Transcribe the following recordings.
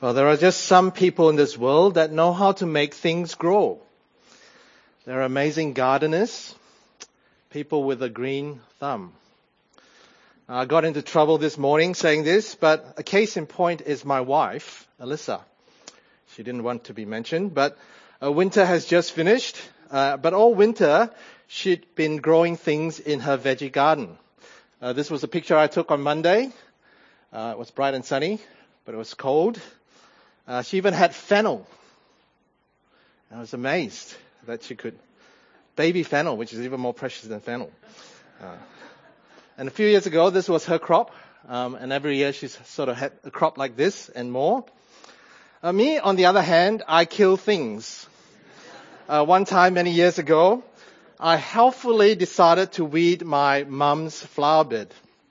Well, there are just some people in this world that know how to make things grow. They're amazing gardeners, people with a green thumb. I got into trouble this morning saying this, but a case in point is my wife, Alyssa. She didn't want to be mentioned, but winter has just finished. But all winter, she'd been growing things in her veggie garden. This was a picture I took on Monday. It was bright and sunny, but it was cold. She even had fennel. I was amazed that she could. Baby fennel, which is even more precious than fennel. And a few years ago, this was her crop. And every year she's sort of had a crop like this and more. Me, on the other hand, I kill things. One time, many years ago, I helpfully decided to weed my mum's flower bed.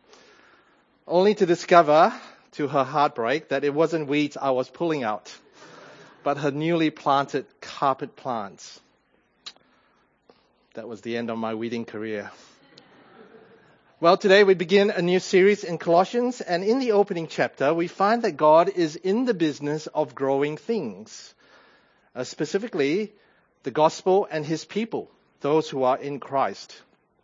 Only to discover, to her heartbreak, that it wasn't weeds I was pulling out, but her newly planted carpet plants. That was the end of my weeding career. Well, today we begin a new series in Colossians, and in the opening chapter, we find that God is in the business of growing things, specifically the gospel and his people, those who are in Christ.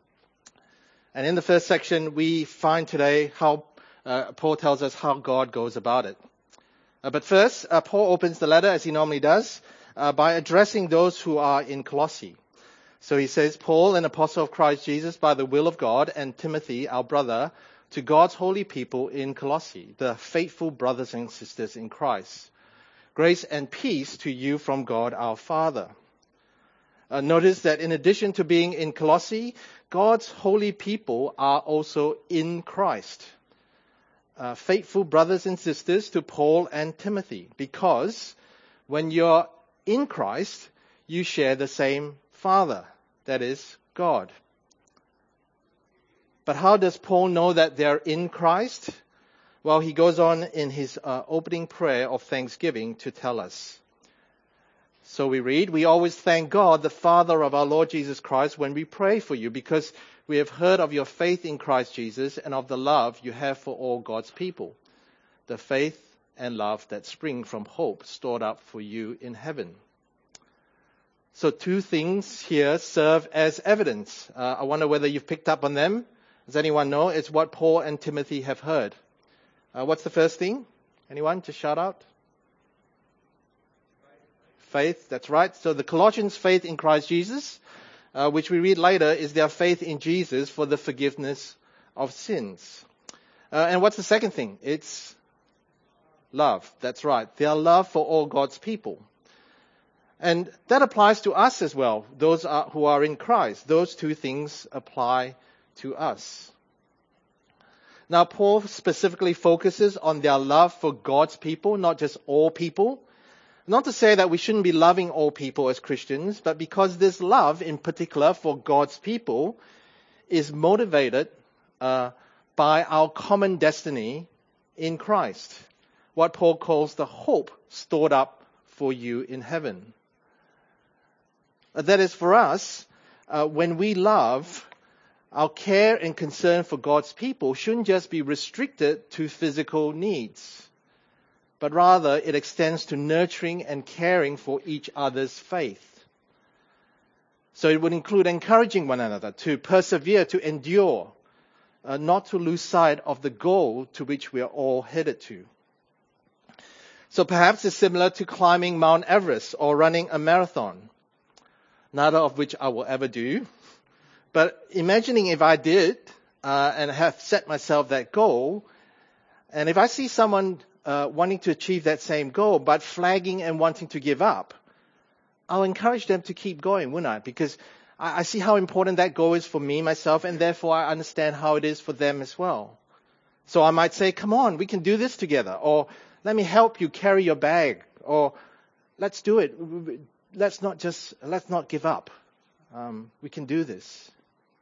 And in the first section, we find today how Paul tells us how God goes about it. But first, Paul opens the letter, as he normally does, by addressing those who are in Colossae. So he says, Paul, an apostle of Christ Jesus, by the will of God, and Timothy, our brother, to God's holy people in Colossae, the faithful brothers and sisters in Christ. Grace and peace to you from God our Father. Notice that in addition to being in Colossae, God's holy people are also in Christ. Faithful brothers and sisters to Paul and Timothy, because when you're in Christ, you share the same Father, that is, God. But how does Paul know that they're in Christ? Well, he goes on in his opening prayer of thanksgiving to tell us. So we read, we always thank God, the Father of our Lord Jesus Christ, when we pray for you, because we have heard of your faith in Christ Jesus and of the love you have for all God's people, the faith and love that spring from hope stored up for you in heaven. So two things here serve as evidence. I wonder whether you've picked up on them. Does anyone know? It's what Paul and Timothy have heard. What's the first thing? Anyone? Just shout out. Faith, that's right. So the Colossians' faith in Christ Jesus, which we read later, is their faith in Jesus for the forgiveness of sins. And what's the second thing? It's love. That's right. Their love for all God's people. And that applies to us as well, those who are in Christ. Those two things apply to us. Now, Paul specifically focuses on their love for God's people, not just all people. Not to say that we shouldn't be loving all people as Christians, but because this love, in particular for God's people, is motivated by our common destiny in Christ. What Paul calls the hope stored up for you in heaven. That is, for us, when we love, our care and concern for God's people shouldn't just be restricted to physical needs, but rather it extends to nurturing and caring for each other's faith. So it would include encouraging one another to persevere, to endure, not to lose sight of the goal to which we are all headed to. So perhaps it's similar to climbing Mount Everest or running a marathon, neither of which I will ever do. But imagining if I did and have set myself that goal, and if I see someone wanting to achieve that same goal, but flagging and wanting to give up, I'll encourage them to keep going, wouldn't I? Because I see how important that goal is for me, myself, and therefore I understand how it is for them as well. So I might say, come on, we can do this together. Or let me help you carry your bag. Or let's do it. Let's not give up. We can do this.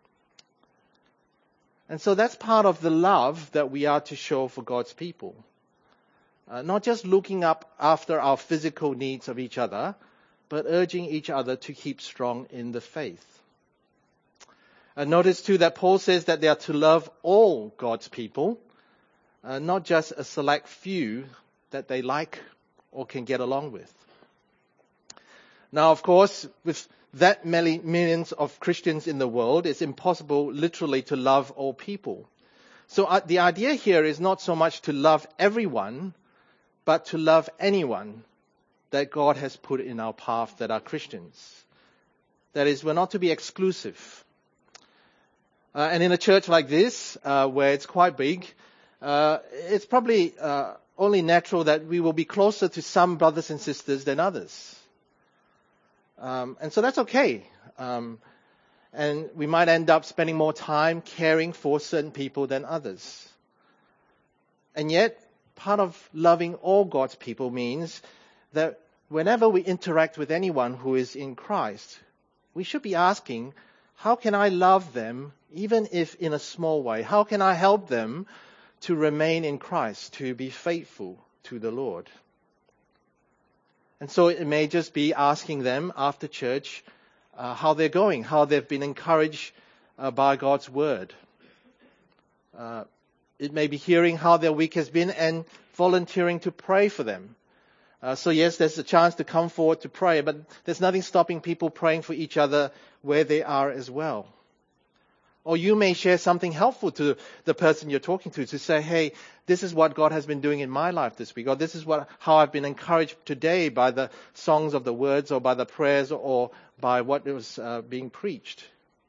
And so that's part of the love that we are to show for God's people. Not just looking up after our physical needs of each other, but urging each other to keep strong in the faith. Notice too that Paul says that they are to love all God's people, not just a select few that they like or can get along with. Now, of course, with that many millions of Christians in the world, it's impossible literally to love all people. So the idea here is not so much to love everyone, but to love anyone that God has put in our path that are Christians. That is, we're not to be exclusive. And in a church like this, where it's quite big, it's probably only natural that we will be closer to some brothers and sisters than others. And so that's okay. And we might end up spending more time caring for certain people than others. And yet, part of loving all God's people means that whenever we interact with anyone who is in Christ, we should be asking, how can I love them, even if in a small way? How can I help them to remain in Christ, to be faithful to the Lord? And so it may just be asking them after church how they're going, how they've been encouraged by God's word. It may be hearing how their week has been and volunteering to pray for them. So yes, there's a chance to come forward to pray, but there's nothing stopping people praying for each other where they are as well. Or you may share something helpful to the person you're talking to say, hey, this is what God has been doing in my life this week, or this is how I've been encouraged today by the songs of the words, or by the prayers, or by what was being preached.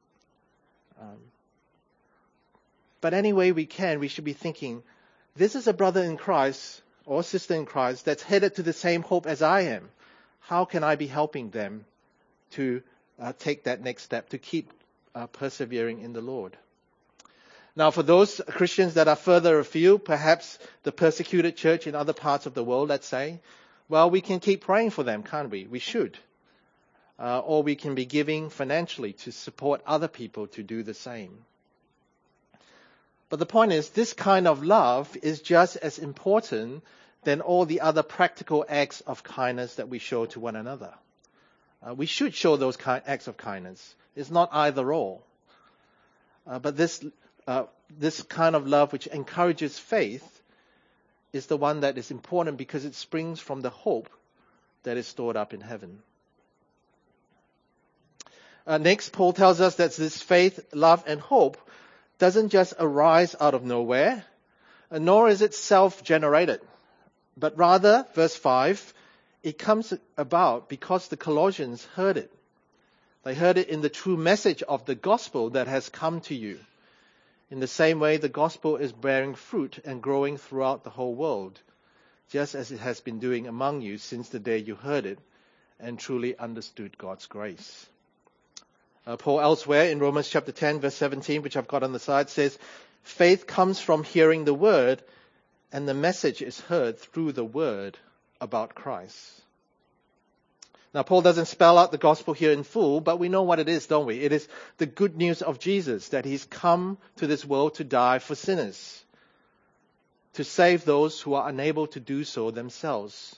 But any way we can, we should be thinking, this is a brother in Christ or sister in Christ that's headed to the same hope as I am. How can I be helping them to take that next step, to keep persevering in the Lord? Now, for those Christians that are further afield, perhaps the persecuted church in other parts of the world, let's say, well, we can keep praying for them, can't we? We should. Or we can be giving financially to support other people to do the same. But the point is, this kind of love is just as important than all the other practical acts of kindness that we show to one another. We should show those acts of kindness. It's not either or. But this kind of love which encourages faith is the one that is important because it springs from the hope that is stored up in heaven. Next, Paul tells us that this faith, love, and hope doesn't just arise out of nowhere, nor is it self-generated. But rather, verse 5, it comes about because the Colossians heard it. They heard it in the true message of the gospel that has come to you. In the same way, the gospel is bearing fruit and growing throughout the whole world, just as it has been doing among you since the day you heard it and truly understood God's grace. Paul elsewhere in Romans chapter 10, verse 17, which I've got on the side, says, faith comes from hearing the word, and the message is heard through the word about Christ. Now, Paul doesn't spell out the gospel here in full, but we know what it is, don't we? It is the good news of Jesus, that he's come to this world to die for sinners, to save those who are unable to do so themselves,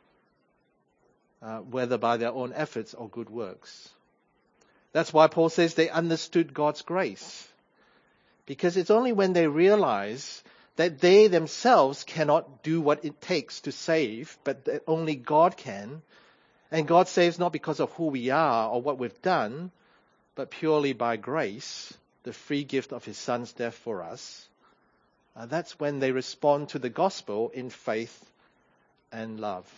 whether by their own efforts or good works. That's why Paul says they understood God's grace. Because it's only when they realize that they themselves cannot do what it takes to save, but that only God can. And God saves not because of who we are or what we've done, but purely by grace, the free gift of his Son's death for us. That's when they respond to the gospel in faith and love.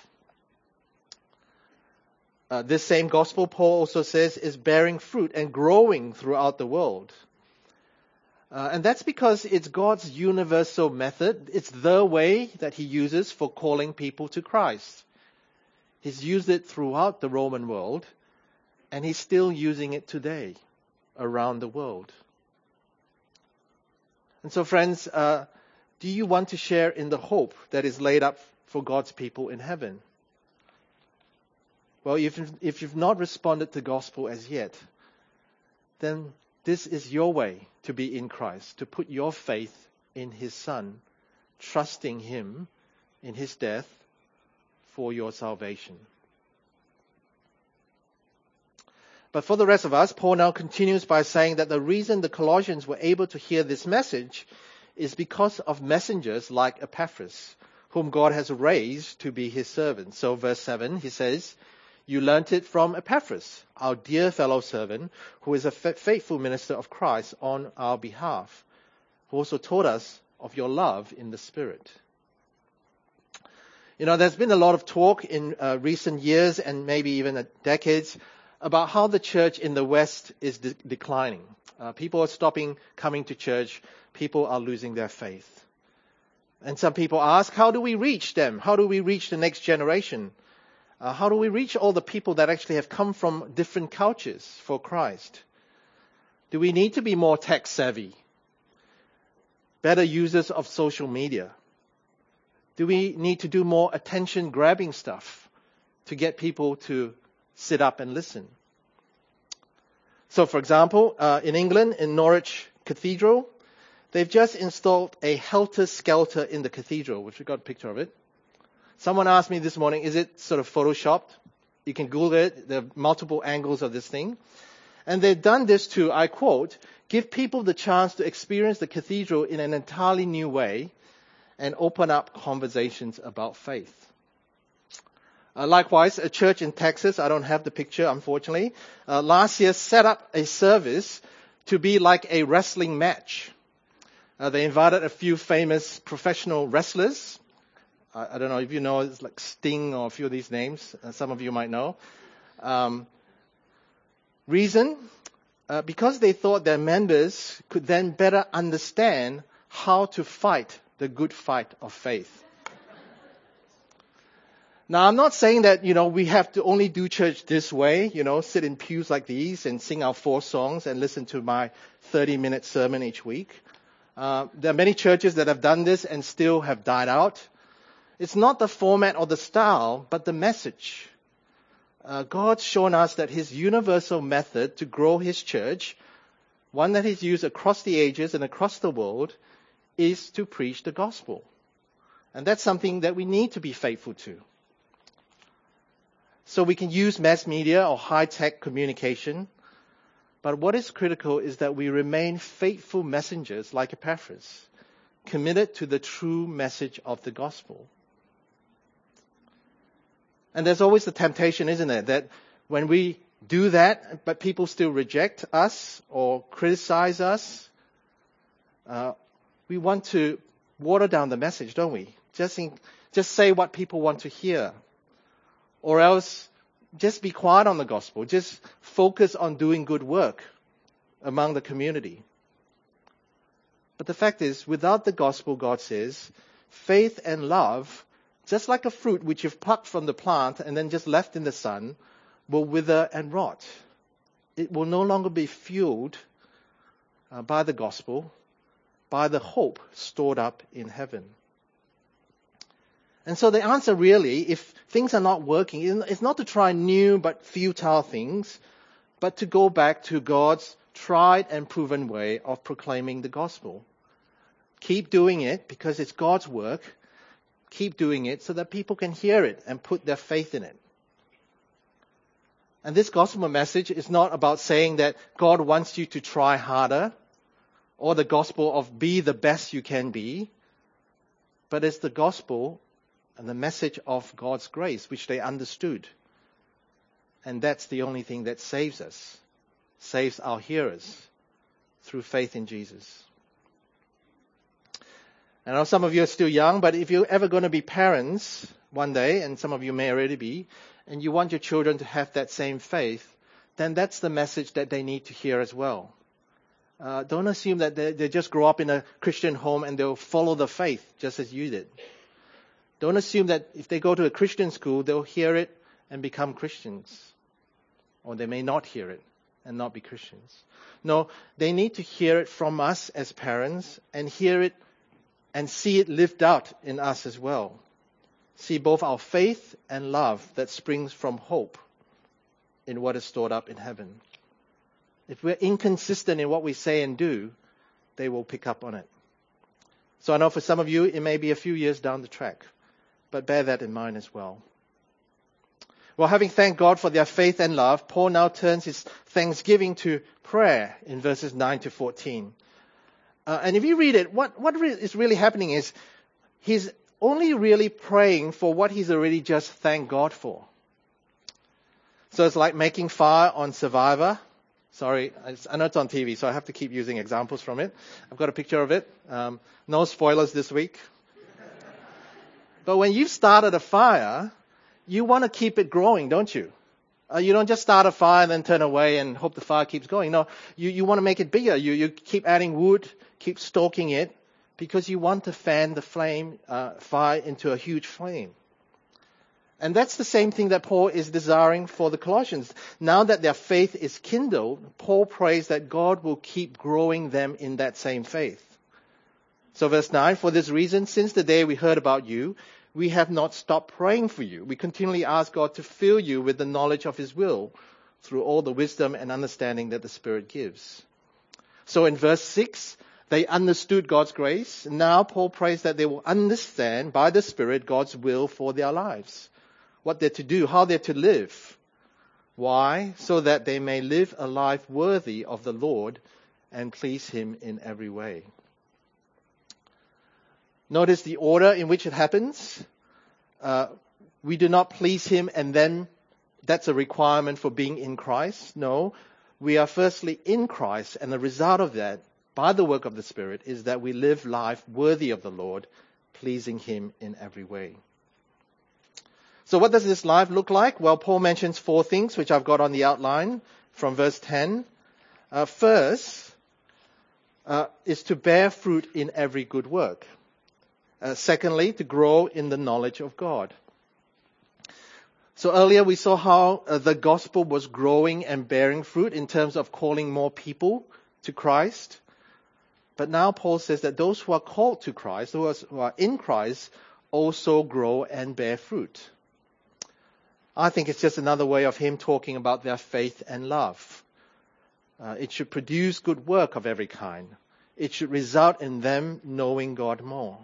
This same gospel, Paul also says, is bearing fruit and growing throughout the world. And that's because it's God's universal method. It's the way that he uses for calling people to Christ. He's used it throughout the Roman world, and he's still using it today around the world. And so, friends, do you want to share in the hope that is laid up for God's people in heaven? Well, if you've not responded to the gospel as yet, then this is your way to be in Christ, to put your faith in his Son, trusting him in his death for your salvation. But for the rest of us, Paul now continues by saying that the reason the Colossians were able to hear this message is because of messengers like Epaphras, whom God has raised to be his servants. So verse 7, he says, you learnt it from Epaphras, our dear fellow servant, who is a faithful minister of Christ on our behalf, who also taught us of your love in the Spirit. You know, there's been a lot of talk in recent years and maybe even decades about how the church in the West is declining. People are stopping coming to church. People are losing their faith. And some people ask, how do we reach them? How do we reach the next generation? How do we reach all the people that actually have come from different cultures for Christ? Do we need to be more tech savvy? Better users of social media? Do we need to do more attention-grabbing stuff to get people to sit up and listen? So, for example, in England, in Norwich Cathedral, they've just installed a helter-skelter in the cathedral, which we got a picture of it. Someone asked me this morning, is it sort of photoshopped? You can Google it. There are multiple angles of this thing. And they've done this to, I quote, give people the chance to experience the cathedral in an entirely new way and open up conversations about faith. Likewise, a church in Texas, I don't have the picture, unfortunately, last year set up a service to be like a wrestling match. They invited a few famous professional wrestlers. I don't know if you know, it's like Sting or a few of these names. Some of you might know. Reason? Because they thought their members could then better understand how to fight the good fight of faith. Now, I'm not saying that, we have to only do church this way, sit in pews like these and sing our 4 songs and listen to my 30-minute sermon each week. There are many churches that have done this and still have died out. It's not the format or the style, but the message. God's shown us that his universal method to grow his church, one that he's used across the ages and across the world, is to preach the gospel. And that's something that we need to be faithful to. So we can use mass media or high-tech communication, but what is critical is that we remain faithful messengers like Epaphras, committed to the true message of the gospel. And there's always the temptation, isn't there, that when we do that, but people still reject us or criticize us, we want to water down the message, don't we? Just say what people want to hear. Or else, just be quiet on the gospel. Just focus on doing good work among the community. But the fact is, without the gospel, God says, faith and love, just like a fruit which you've plucked from the plant and then just left in the sun, will wither and rot. It will no longer be fueled by the gospel, by the hope stored up in heaven. And so the answer really, if things are not working, it's not to try new but futile things, but to go back to God's tried and proven way of proclaiming the gospel. Keep doing it because it's God's work. Keep doing it so that people can hear it and put their faith in it. And this gospel message is not about saying that God wants you to try harder or the gospel of be the best you can be, but it's the gospel and the message of God's grace, which they understood. And that's the only thing that saves us, saves our hearers through faith in Jesus. I know some of you are still young, but if you're ever going to be parents one day, and some of you may already be, and you want your children to have that same faith, then that's the message that they need to hear as well. Don't assume that they just grow up in a Christian home and they'll follow the faith just as you did. Don't assume that if they go to a Christian school, they'll hear it and become Christians. Or they may not hear it and not be Christians. No, they need to hear it from us as parents and hear it and see it lived out in us as well. See both our faith and love that springs from hope in what is stored up in heaven. If we're inconsistent in what we say and do, they will pick up on it. So I know for some of you, it may be a few years down the track, but bear that in mind as well. Well, having thanked God for their faith and love, Paul now turns his thanksgiving to prayer in verses 9 to 14. And if you read it, what is really happening is he's only really praying for what he's already just thanked God for. So it's like making fire on Survivor. Sorry, I know it's on TV, so I have to keep using examples from it. I've got a picture of it. No spoilers this week. But when you've started a fire, you want to keep it growing, don't you? You don't just start a fire and then turn away and hope the fire keeps going. No, you want to make it bigger. You keep adding wood, keep stoking it, because you want to fan the fire into a huge flame. And that's the same thing that Paul is desiring for the Colossians. Now that their faith is kindled, Paul prays that God will keep growing them in that same faith. So verse 9, for this reason, since the day we heard about you, we have not stopped praying for you. We continually ask God to fill you with the knowledge of his will through all the wisdom and understanding that the Spirit gives. So in verse 6, they understood God's grace. Now Paul prays that they will understand by the Spirit God's will for their lives. What they're to do, how they're to live. Why? So that they may live a life worthy of the Lord and please him in every way. Notice the order in which it happens. We do not please him and then that's a requirement for being in Christ. No, we are firstly in Christ, and the result of that, by the work of the Spirit, is that we live life worthy of the Lord, pleasing him in every way. So what does this life look like? Well, Paul mentions 4 things, which I've got on the outline from verse 10. First is to bear fruit in every good work. Secondly, to grow in the knowledge of God. So earlier we saw how the gospel was growing and bearing fruit in terms of calling more people to Christ. But now Paul says that those who are called to Christ, who are in Christ, also grow and bear fruit. I think it's just another way of him talking about their faith and love. It should produce good work of every kind. It should result in them knowing God more.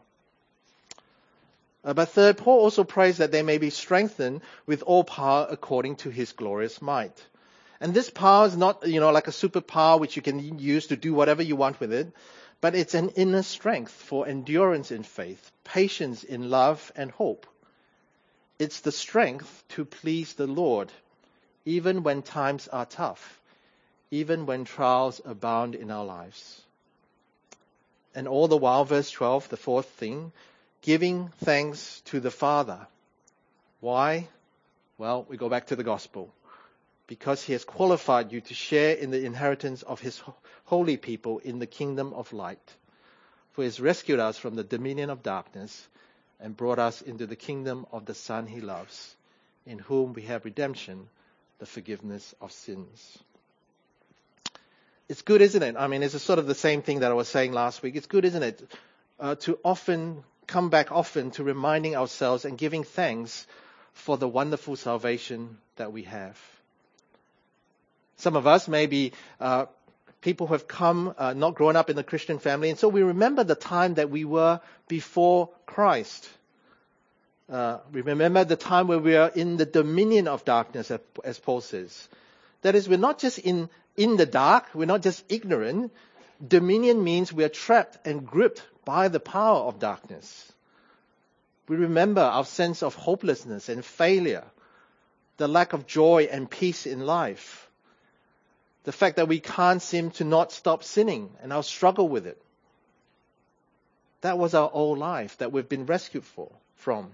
But third, Paul also prays that they may be strengthened with all power according to his glorious might. And this power is not, like a superpower which you can use to do whatever you want with it, but it's an inner strength for endurance in faith, patience in love and hope. It's the strength to please the Lord, even when times are tough, even when trials abound in our lives. And all the while, verse 12, the fourth thing, giving thanks to the Father. Why? Well, we go back to the gospel. Because he has qualified you to share in the inheritance of his holy people in the kingdom of light. For he has rescued us from the dominion of darkness and brought us into the kingdom of the Son he loves, in whom we have redemption, the forgiveness of sins. It's good, isn't it? I mean, it's sort of the same thing that I was saying last week. It's good, isn't it, to often come back to reminding ourselves and giving thanks for the wonderful salvation that we have. Some of us may be people who have come, not grown up in the Christian family, and so we remember the time that we were before Christ. We remember the time where we are in the dominion of darkness, as Paul says. That is, we're not just in the dark, we're not just ignorant. Dominion means we are trapped and gripped by the power of darkness. We remember our sense of hopelessness and failure, the lack of joy and peace in life, the fact that we can't seem to not stop sinning and our struggle with it. That was our old life that we've been rescued from.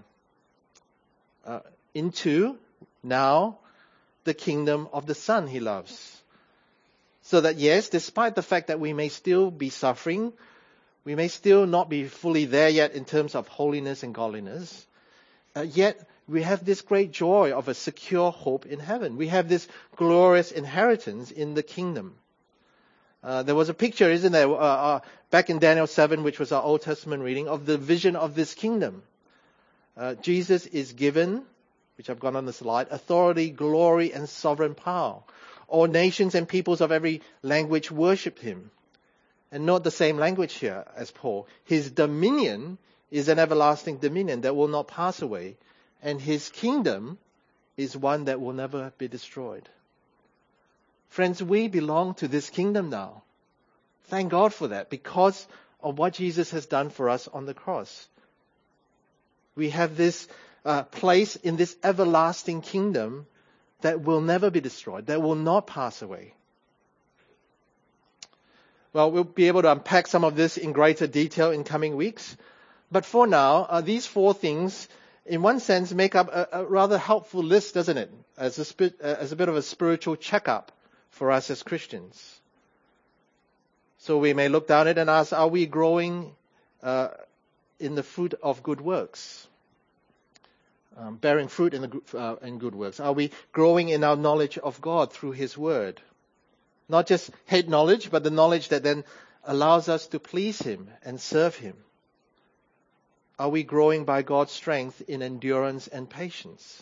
Into now the kingdom of the Son he loves. So that yes, despite the fact that we may still be suffering, we may still not be fully there yet in terms of holiness and godliness, yet we have this great joy of a secure hope in heaven. We have this glorious inheritance in the kingdom. There was a picture, isn't there, back in Daniel 7, which was our Old Testament reading, of the vision of this kingdom. Jesus is given, which I've got on the slide, authority, glory, and sovereign power. All nations and peoples of every language worship him. And not the same language here as Paul. His dominion is an everlasting dominion that will not pass away. And his kingdom is one that will never be destroyed. Friends, we belong to this kingdom now. Thank God for that, because of what Jesus has done for us on the cross. We have this place in this everlasting kingdom that will never be destroyed, that will not pass away. Well, we'll be able to unpack some of this in greater detail in coming weeks. But for now, these four things, in one sense, make up a rather helpful list, doesn't it? As a bit of a spiritual checkup for us as Christians. So we may look down it and ask, are we growing in the fruit of good works? Bearing fruit in good works. Are we growing in our knowledge of God through His Word? Not just head knowledge, but the knowledge that then allows us to please Him and serve Him. Are we growing by God's strength in endurance and patience?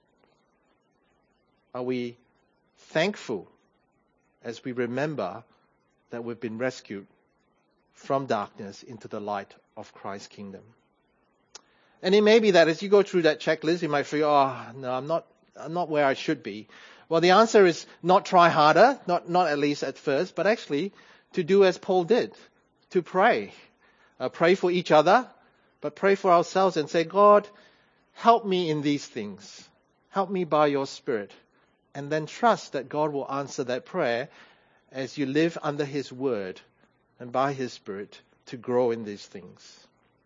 Are we thankful as we remember that we've been rescued from darkness into the light of Christ's kingdom? And it may be that as you go through that checklist, you might feel, oh, no, I'm not where I should be. Well, the answer is not try harder, not at least at first, but actually to do as Paul did, to pray. Pray for each other, but pray for ourselves and say, God, help me in these things. Help me by your Spirit. And then trust that God will answer that prayer as you live under His Word and by His Spirit to grow in these things.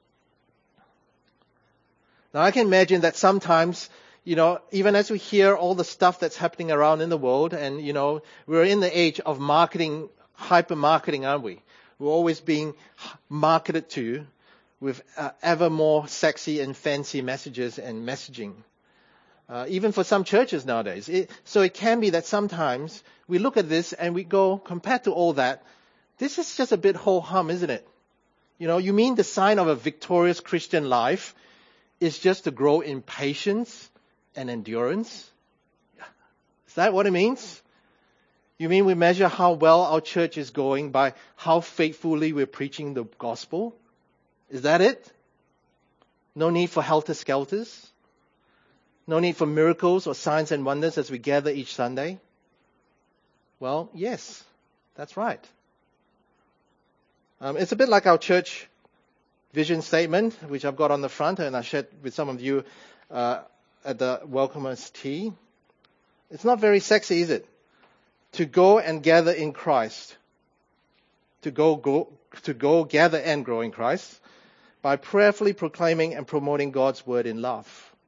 Now, I can imagine that sometimes, even as we hear all the stuff that's happening around in the world, and, we're in the age of marketing, hyper-marketing, aren't we? We're always being marketed to with ever more sexy and fancy messages and messaging. Even for some churches nowadays. So it can be that sometimes we look at this and we go, compared to all that, this is just a bit ho-hum, isn't it? You mean the sign of a victorious Christian life is just to grow in patience and endurance? Is that what it means? You mean we measure how well our church is going by how faithfully we're preaching the gospel? Is that it? No need for helter-skelters? No need for miracles or signs and wonders as we gather each Sunday? Well, yes, that's right. It's a bit like our church vision statement, which I've got on the front, and I shared with some of you at the Welcomers Tea. It's not very sexy, is it? To go and gather in Christ. To go gather and grow in Christ by prayerfully proclaiming and promoting God's word in love.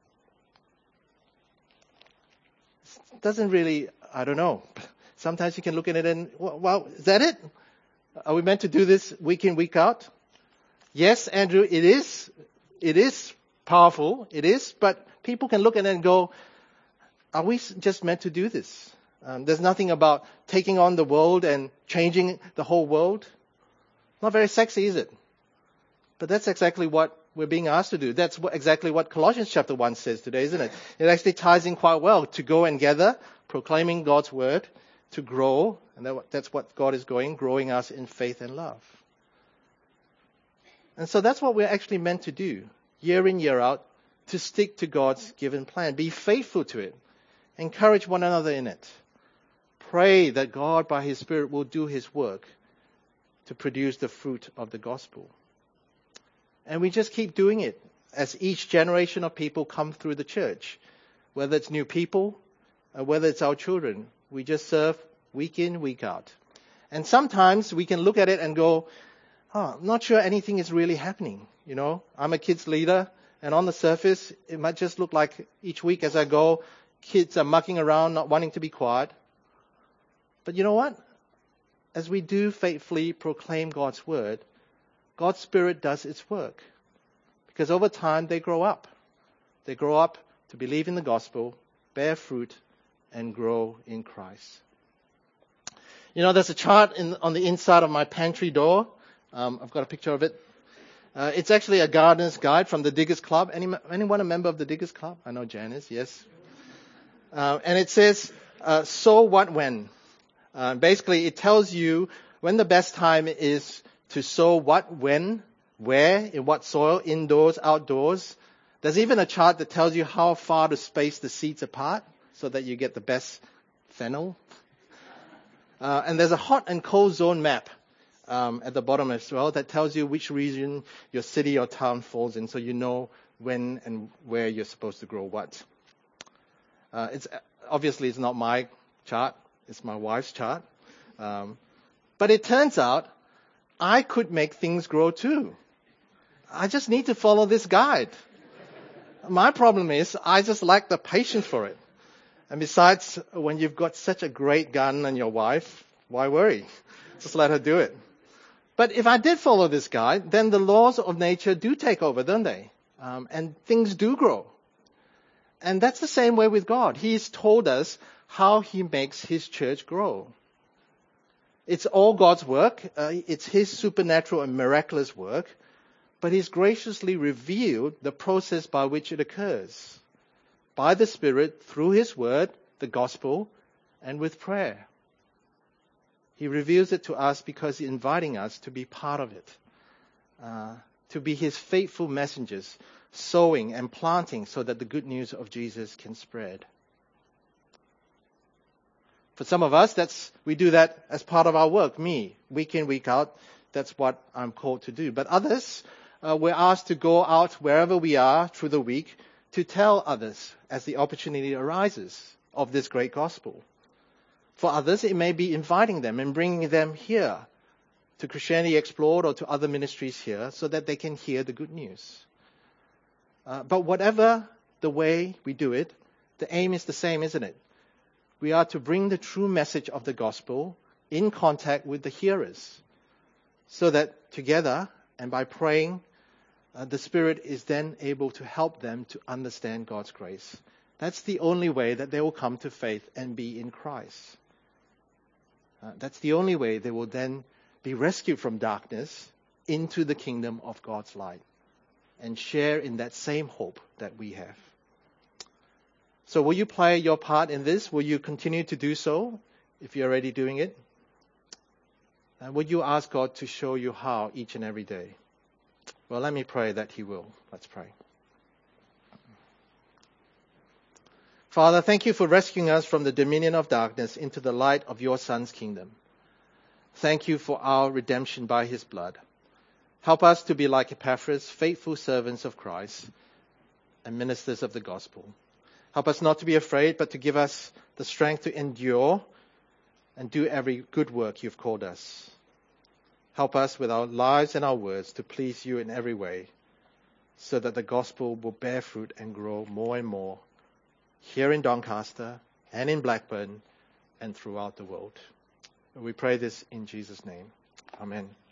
It doesn't really, I don't know. Sometimes you can look at it and, well, is that it? Are we meant to do this week in, week out? Yes, Andrew, it is. It is powerful. It is. But people can look at it and go, are we just meant to do this? There's nothing about taking on the world and changing the whole world. Not very sexy, is it? But that's exactly what we're being asked to do. That's exactly what Colossians chapter 1 says today, isn't it? It actually ties in quite well to go and gather, proclaiming God's word, to grow. And that's what God is growing us in faith and love. And so that's what we're actually meant to do, year in, year out, to stick to God's given plan. Be faithful to it. Encourage one another in it. Pray that God, by His Spirit, will do His work to produce the fruit of the gospel. And we just keep doing it as each generation of people come through the church. Whether it's new people, or whether it's our children. We just serve week in, week out. And sometimes we can look at it and go, I'm not sure anything is really happening. I'm a kids leader, and on the surface, it might just look like each week as I go, kids are mucking around, not wanting to be quiet. But you know what? As we do faithfully proclaim God's word, God's Spirit does its work. Because over time, they grow up. They grow up to believe in the gospel, bear fruit, and grow in Christ. There's a chart on the inside of my pantry door. I've got a picture of it. It's actually a gardener's guide from the Diggers Club. Anyone a member of the Diggers Club? I know Jan is, yes. And it says, sow what when. Basically, it tells you when the best time is to sow what, when, where, in what soil, indoors, outdoors. There's even a chart that tells you how far to space the seeds apart so that you get the best fennel. And there's a hot and cold zone map at the bottom as well that tells you which region your city or town falls in, so you know when and where you're supposed to grow what. It's not my chart, it's my wife's chart. But it turns out I could make things grow too. I just need to follow this guide. My problem is I just lack the patience for it. And besides, when you've got such a great garden and your wife, why worry? Just let her do it. But if I did follow this guide, then the laws of nature do take over, don't they? And things do grow. And that's the same way with God. He's told us how He makes His church grow. It's all God's work. It's His supernatural and miraculous work. But He's graciously revealed the process by which it occurs. By the Spirit, through His Word, the Gospel, and with prayer. He reveals it to us because He's inviting us to be part of it. To be His faithful messengers, sowing and planting so that the good news of Jesus can spread. For some of us, we do that as part of our work. Me, week in, week out, that's what I'm called to do. But others, we're asked to go out wherever we are through the week to tell others as the opportunity arises of this great gospel. For others, it may be inviting them and bringing them here to Christianity Explored or to other ministries here so that they can hear the good news. But whatever the way we do it, the aim is the same, isn't it? We are to bring the true message of the gospel in contact with the hearers so that together and by praying, the Spirit is then able to help them to understand God's grace. That's the only way that they will come to faith and be in Christ. That's the only way they will then be rescued from darkness into the kingdom of God's light and share in that same hope that we have. So will you play your part in this? Will you continue to do so if you're already doing it? And would you ask God to show you how each and every day? Well, let me pray that He will. Let's pray. Father, thank you for rescuing us from the dominion of darkness into the light of your Son's kingdom. Thank you for our redemption by His blood. Help us to be like Epaphras, faithful servants of Christ and ministers of the gospel. Help us not to be afraid, but to give us the strength to endure and do every good work you've called us. Help us with our lives and our words to please you in every way, so that the gospel will bear fruit and grow more and more here in Doncaster and in Blackburn and throughout the world. We pray this in Jesus' name. Amen.